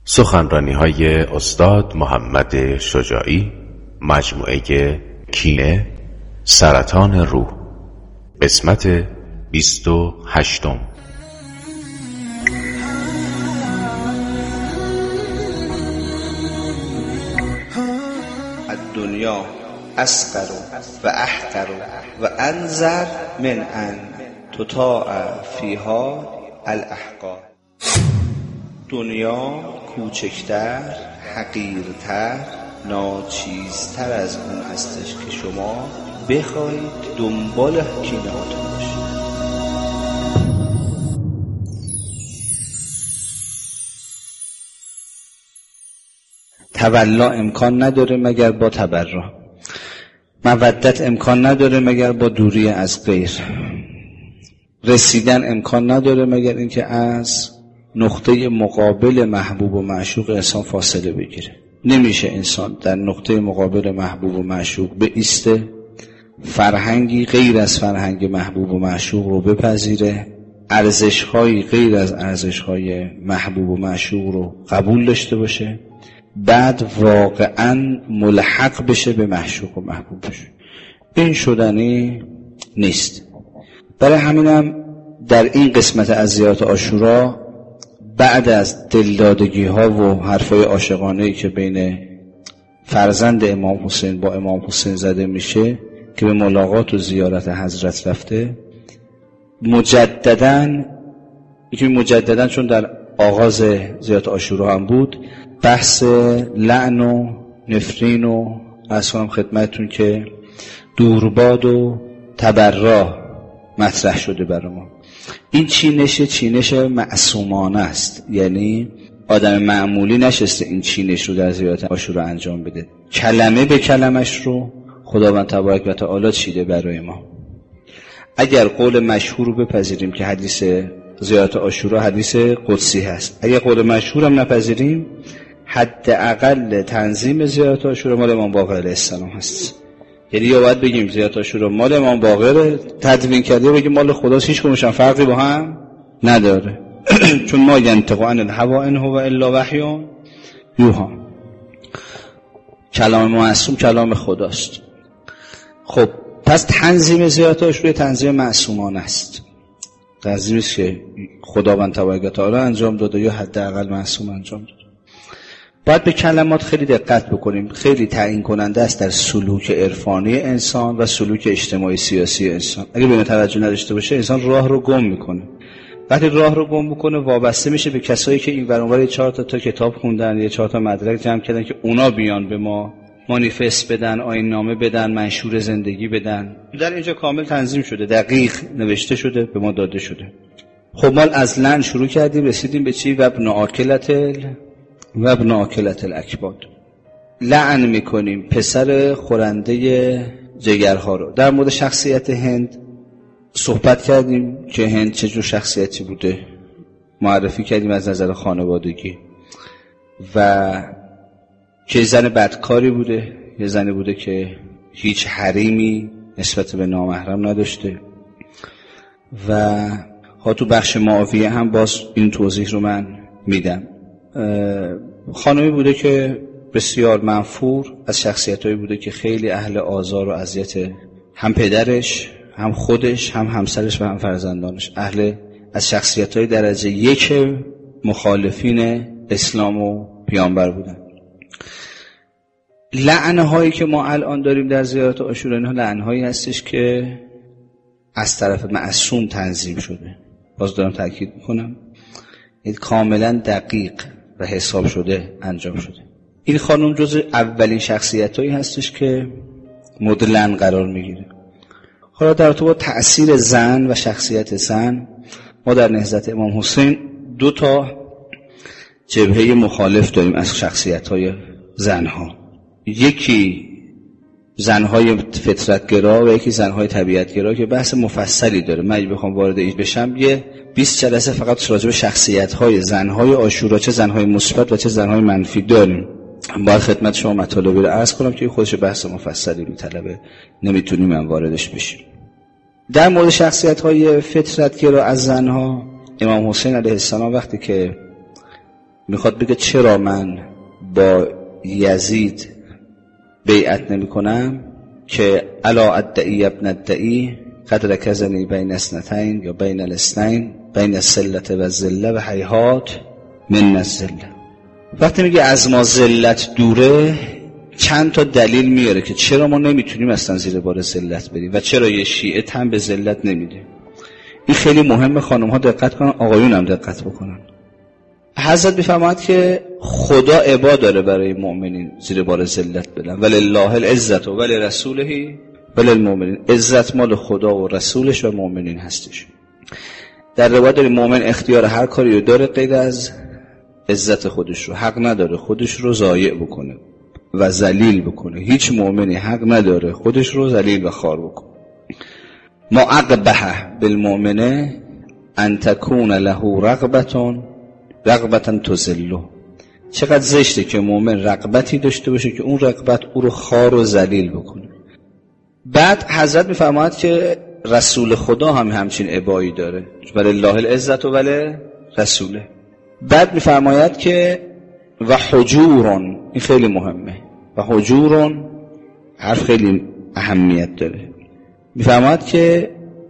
سخنرانی‌های استاد محمد شجاعی، مجموعه کینه، سرطان روح، قسمت 28. الدنیا اصغر و احقر و انذر من ان تطاع فیها الاحقار. دنیا کوچکتر، حقیرتر، ناچیزتر از اون هستش که شما بخواید دنبال کینه هاتون باشید. تولا امکان نداره مگر با تبرع، مودت امکان نداره مگر با دوری از غیر، رسیدن امکان نداره مگر اینکه از نقطه مقابل محبوب و معشوق انسان فاصله بگیره. نمیشه انسان در نقطه مقابل محبوب و معشوق بایسته، فرهنگی غیر از فرهنگ محبوب و معشوق رو بپذیره، ارزش‌هایی غیر از ارزش‌های محبوب و معشوق رو قبول داشته باشه، بعد واقعاً ملحق بشه به معشوق و محبوبش. این شدنی نیست. برای همینم در این قسمت از زیارت عاشورا بعد از دلدادگی ها و حرفای عاشقانه‌ای که بین فرزند امام حسین با امام حسین زده میشه که به ملاقات و زیارت حضرت رفته، مجدداً چون در آغاز زیارت عاشورا هم بود، بحث لعن و نفرین و عرض کنم خدمتتون که دورباد و تبرع مطرح شده برای ما. این چینش معصومانه است، یعنی آدم معمولی نشسته این چینش رو در زیارت عاشورا انجام بده. کلمه به کلمش رو خداوند تبارک و تعالی چیده برای ما. اگر قول مشهور رو بپذیریم که حدیث زیارت عاشورا حدیث قدسی هست، اگر قول مشهور هم نپذیریم، حداقل تنظیم زیارت عاشورا مال امام باقر علیه السلام هست. یعنی یا باید بگیم زیارت عاشورا مال امام باقر تدوین کرده، بگیم مال خداست، هیچ کدومش فرقی با هم نداره. چون ما ینطق عن الهوی ان هو الا وحی یوحی، کلام معصوم کلام خداست. خب پس تنظیم زیارت عاشورا تنظیم معصومانه است، تنظیمی است که خداوند تبارک و تعالی انجام داده یا حداقل معصوم انجام داده. باید به کلمات خیلی دقت بکنیم، خیلی تعیین کننده است در سلوک عرفانی انسان و سلوک اجتماعی سیاسی انسان. اگه به توجه نداشته باشه انسان راه رو گم میکنه. وقتی راه رو گم میکنه وابسته میشه به کسایی که این ور اون ور 4 تا کتاب خوندن یا 4 تا مدرک جمع کردن که اونا بیان به ما مانیفست بدن، آیین نامه بدن، منشور زندگی بدن. در اینجا کامل تنظیم شده، دقیق نوشته شده، به ما داده شده. خب ما از لعن شروع کردیم، رسیدیم به چی؟ و ابن آکلت الاکباد. لعن میکنیم پسر خورنده جگرها رو. در مورد شخصیت هند صحبت کردیم که هند چه جور شخصیتی بوده، معرفی کردیم از نظر خانوادگی و که زن بدکاری بوده، یه زنی بوده که هیچ حریمی نسبت به نامحرم نداشته و تو بخش معاویه هم باز این توضیح رو من میدم. خانمی بوده که بسیار منفور از شخصیتایی بوده که خیلی اهل آزار و اذیت هم پدرش، هم خودش، هم همسرش و هم فرزندانش، اهل از شخصیتای درجه 1 مخالفین اسلام و پیامبر بودن. لعنهایی که ما الان داریم در زیارت عاشورا، اینها لعنهایی هستش که از طرف معصوم تنظیم شده. باز دارم تاکید میکنم، این کاملا دقیق و حساب شده انجام شده. این خانم جز اولین شخصیتایی هستش که مورد لعن قرار میگیره. حالا در ارتباط با تأثیر زن و شخصیت زن، ما در نهضت امام حسین 2 تا جبهه مخالف داریم از شخصیت‌های زنها. یکی زنهای فطرتگرا و یکی زنهای طبیعتگرا که بحث مفصلی داره. من اگه بخوام وارد این بشم یه 20 جلسه فقط راجع به شخصیت‌های زنهای عاشورا، چه زنهای مثبت و چه زنهای منفی داریم. باید خدمت شما مطالبی رو عرض کنم که خودش بحث مفصلی میطلبه، نمیتونیم من واردش بشیم. در مورد شخصیت‌های فطرتگرا از زنها، امام حسین علیه السلام وقتی که میخواد بگه چرا من با یزید بیعت نمی کنم که الا ادعی ابن ادعی قد رکزنی بین اثنتین یا بین الاثنین بین السلت و الذله و هیهات من الذله. وقتی میگه از ما ذلت دوره چند تا دلیل میاره که چرا ما نمیتونیم اصلا زیر بار ذلت بریم و چرا یه شیعه تن به ذلت نمیده. این خیلی مهمه خانم ها دقت کنن، آقایون هم دقت بکنن. حضرت میفرماید که خدا عبا داره برای مؤمنین زیر بار ذلت بدن، ولله العزت و ولرسوله وللمؤمنین. عزت مال خدا و رسولش و مؤمنین هستش. در روایت داره مؤمن اختیار هر کاری رو داره غیر از عزت خودش رو. حق نداره خودش رو ضایع بکنه و ذلیل بکنه. هیچ مؤمنی حق نداره خودش رو ذلیل و خوار بکنه. ما اقبح بالمؤمن ان تکون له رغبتا تذله. چقدر زشته که مؤمن رغبتی داشته باشه که اون رغبت او رو خوار و ذلیل بکنه. بعد حضرت میفرماید که رسول خدا هم همچین عبایی داره، ولله العزت و ولرسوله. بعد میفرماید که و حجورون، این خیلی مهمه، و حجورون حرف خیلی اهمیت داره. میفرماید که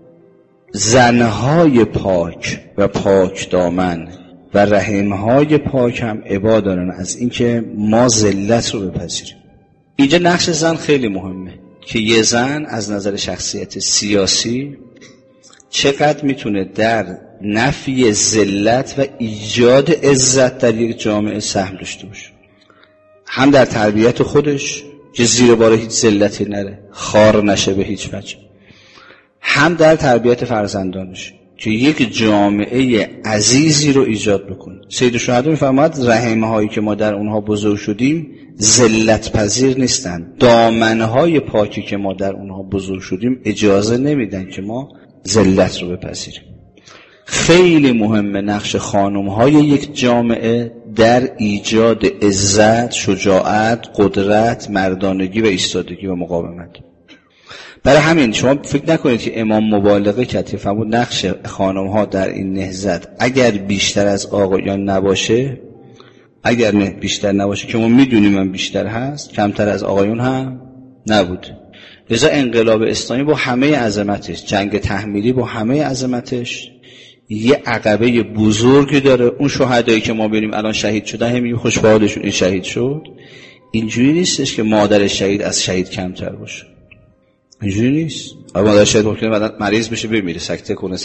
زنهای پاک و پاک دامن و رحمهای پاک هم عبا دارن از اینکه ما ذلت رو بپذیریم. اینجا نقش زن خیلی مهمه که یه زن از نظر شخصیت سیاسی چقدر میتونه در نفی ذلت و ایجاد عزت در یک جامعه سهم داشته باشه. هم در تربیت خودش که زیر بار هیچ ذلتی نره، خوار نشه به هیچ وجه، هم در تربیت فرزندانش که یک جامعه عزیزی رو ایجاد بکنه. سید الشهدا میفرماید رحم‌هایی که ما در اونها بزرگ شدیم ذلت پذیر نیستن. دامنهای پاکی که ما در اونها بزرگ شدیم اجازه نمیدن که ما ذلت رو بپذیریم. خیلی مهمه نقش خانم‌های یک جامعه در ایجاد عزت، شجاعت، قدرت، مردانگی و ایستادگی و مقاومت. برای همین شما فکر نکنید که امام مبالغه کرد که فرمود نقش خانم‌ها در این نهضت اگر بیشتر از آقایان نباشه، اگر بیشتر نباشه که ما میدونیم هم بیشتر هست، کمتر از آقایون هم نبود. لذا انقلاب اسلامی با همه عظمتش، جنگ تحمیلی با همه عظمتش، یه عقبه بزرگی داره. اون شهدایی که ما ببینیم الان شهید شدن، همین خوش به حالشون این شهید شد، اینجوری نیستش که مادر شهید از شهید کمتر باشه. اینجوری نیست. مادر شهید ممکنه بعد مریض بشه بمیره، سکته کنه،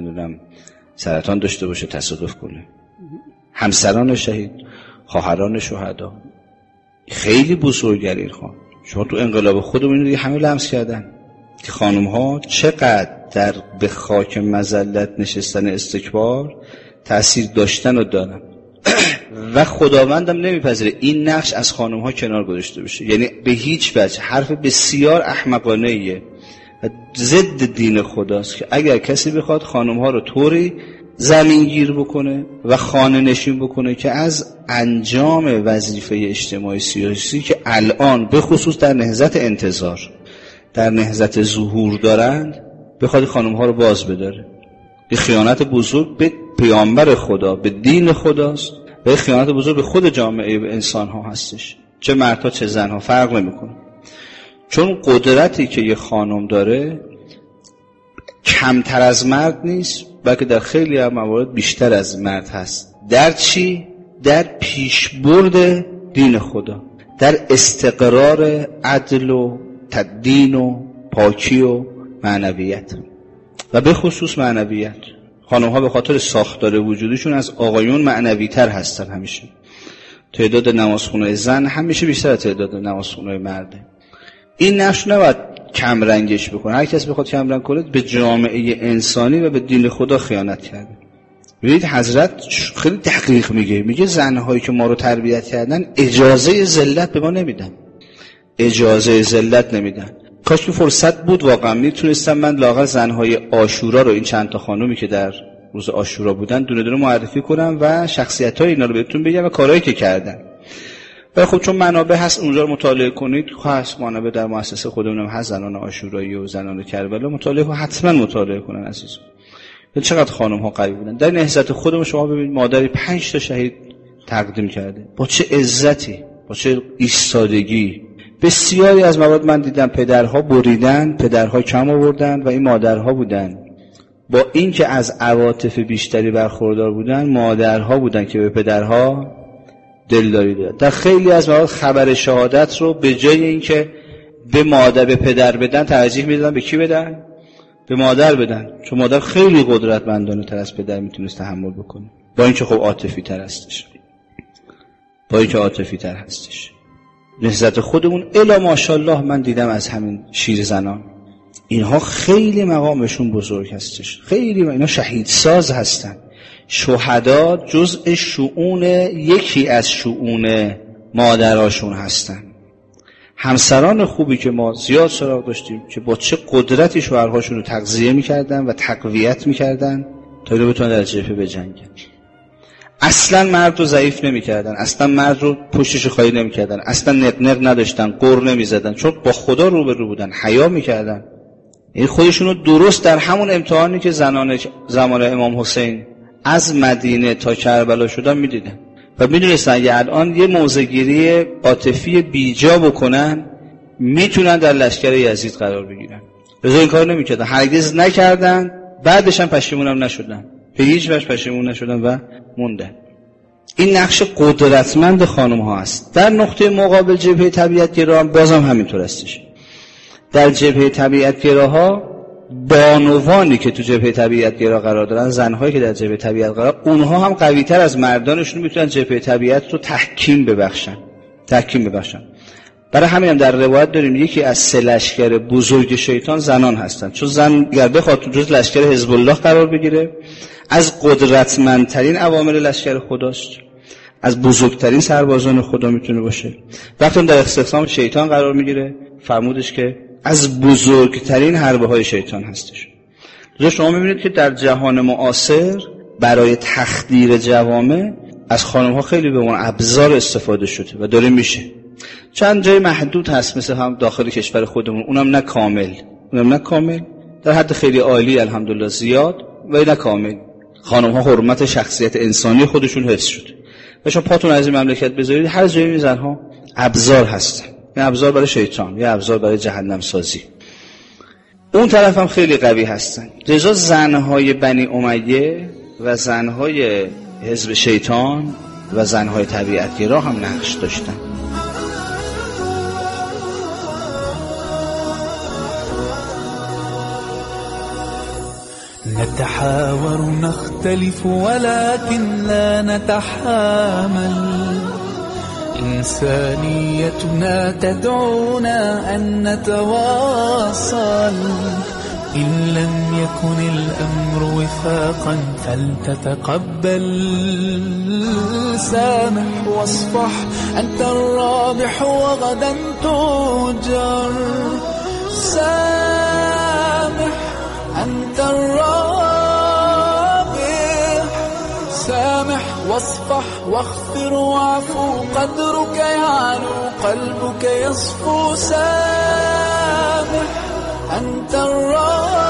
سرطان داشته باشه، تصادف کنه. همسران شهید، خواهران شهدا خیلی بزرگه. خان شما تو انقلاب خودمون دیگه همه لمس کردن که خانم ها چقدر در به خاک مذلت نشستن استکبار تأثیر داشتن و دارن و خداوندم نمیپذیره این نقش از خانم ها کنار گذاشته بشه. یعنی به هیچ وجه. حرف بسیار احمقانه‌ایه و ضد دین خداست که اگر کسی بخواد خانم ها رو طوری زمینگیر بکنه و خانه نشین بکنه که از انجام وظیفه اجتماعی سیاسی که الان به خصوص در نهضت انتظار، در نهضت ظهور دارند، بخواد خانم ها رو باز بداره. این خیانت بزرگ به پیامبر خدا، به دین خداست و خیانت بزرگ به خود جامعه، به انسان ها هستش، چه مردها چه زنها فرق نمیکنه. چون قدرتی که یه خانم داره کمتر از مرد نیست، بلکه در خیلی از موارد بیشتر از مرد هست. در چی؟ در پیشبرد دین خدا، در استقرار عدل و تدین و پاکی و معنویت و به خصوص معنویت. خانم ها به خاطر ساختار وجودشون از آقایون معنوی تر هستن. همیشه تعداد نمازخونه زن همیشه بیشتر از تعداد نمازخونه مرده. این نقش نباید کم رنگش بکنه. هر کس بخواد کم رنگ کنه به جامعه انسانی و به دین خدا خیانت کرده. ببینید حضرت خیلی دقیق میگه زنهایی که ما رو تربیت کردن اجازه ذلت به ما نمیدن، اجازه ذلت نمیدن. کاش که فرصت بود واقعا میتونستم من لااقل زنهای عاشورا رو، این چند تا خانومی که در روز عاشورا بودن، دونه دونه معرفی کنم و شخصیت‌های اینا رو بهتون بگم و کارهایی که کردن. و خب چون منابع هست اونجا رو مطالعه کنید، هست منابع در مؤسسه خودمون هست، زنان عاشورایی و زنان کربلا، مطالعه کنید، حتما مطالعه کنن عزیزان. چقدر خانم ها قوی بودن. در نهضت خودمون شما ببینید مادری 5 تا شهید تقدیم کرده، با چه عزتی، با چه ایستادگی. بسیاری از موارد من دیدم پدرها بریدن، پدرها کم آوردن و این مادرها بودن. با این که از عواطف بیشتری برخوردار بودن، مادرها بودن که به پدرها دلداری دادن. در خیلی از موارد خبر شهادت رو به جای این که به مادر به پدر بدن ترجیح میدادن به کی بدن؟ به مادر بدن، چون مادر خیلی قدرتمندانه تر از پدر میتونست تحمل بکنه، با اینکه خب عاطفی تر هستش، با اینکه عاطفی تر هستش. نهضت خودمون الا ماشاءالله من دیدم از همین شیر زنان، اینها خیلی مقامشون بزرگ هستش، خیلی اینا شهید ساز هستن. شهدا جزء شؤون یکی از شؤون مادراشون هستن. همسران خوبی که ما زیاد سراغ داشتیم که با چه قدرتی شوهرهاشون رو تغذیه میکردن و تقویت میکردن تا اینو بتونن در جبهه بجنگن. اصلا مرد رو ضعیف نمیکردن، اصلا مرد رو پشتش خالی نمیکردن، اصلا نقنق نداشتن، غر نمیزدن، چون با خدا روبرو بودن، حیا میکردن. این خودشون رو درست در همون امتحانی که زنان زمان امام حسین از مدینه تا کربلا شدن میدیدن و میدونستن اگه الان یه موضع‌گیری عاطفی بیجا بکنن میتونن در لشکر یزید قرار بگیرن. رضا این کار نمیکردن، هرگز نکردن، بعدش هم پشیمون هم نشدن، به هیچ وجه پشیمون نشدن و موندن. این نقش قدرتمند خانم ها است. در نقطه مقابل جبهه طبیعت‌گرا هم بازم همینطور هستش. در جبهه طبیعت‌گراها بانوانی که تو جبهه طبیعت‌گرا قرار دارن، زنهایی که در جبهه طبیعت قرار، اونها هم قوی‌تر از مردانشون میتونن جبهه طبیعت رو تحکیم ببخشن. برای همین هم در روایت داریم یکی از 3 لشکر بزرگ شیطان زنان هستن، چون زن اگر بخواد تو جز لشکر حزب الله قرار بگیره، از قدرتمندترین عوامل لشکر خداست، از بزرگترین سربازان خدا میتونه باشه. وقتی در استخدام شیطان قرار میگیره فرمودش که از بزرگترین حربه های شیطان هستش. لذا شما میبینید که در جهان معاصر برای تخدیر جوامع از خانم ها خیلی به عنوان ابزار استفاده شده و داره میشه. چند جای محدود هست مثل هم داخل کشور خودمون، اونم نه کامل، در حد خیلی عالی الحمدلله زیاد و نه کامل. خانم ها حرمت شخصیت انسانی خودشون حفظ شده و شما پاتون از این مملکت بذارید هر جایی میزن ها ابزار هستن، یه ابزار برای شیطان، یه ابزار برای جهنم سازی. اون طرف هم خیلی قوی هستن. لذا زنهای بنی امیه و زنهای حزب شیطان و زنهای طبیعت‌گرا هم نقش داشتن. نتحاور نختلف ولكن لا نتحامل، إنسانيتنا تدعونا أن نتواصل، إن لم يكن الأمر وفاقا فلتتقبل، سامح واصفح أنت الرابح وغدا تؤجر، سامح أنت الرابح، سامح واصفح واغفر واعفو، قدرك يعلو قلبك يصفو، سامح أنت الرابح.